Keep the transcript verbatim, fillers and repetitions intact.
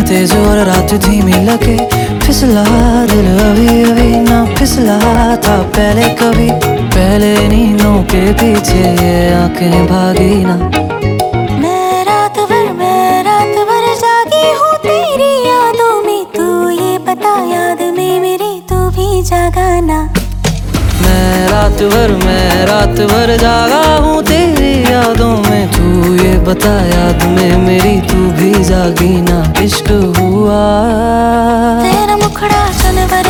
तेज और रात धीमी लगे, फिसला दिल अभी अभी ना फिसला था पहले कभी। पहले नींदों के पीछे ये आंखें भागी ना। मैं रात भर मैं रात भर जागी हूँ तेरी यादों में, तू ये बता याद में मेरी तू भी जागा ना। मैं रात भर मैं रात भर जागा हूँ तेरी यादों में, तू ये बता याद में मेरी तू भी जागी ना। इश्क हुआ तेरा मुखड़ा चनवर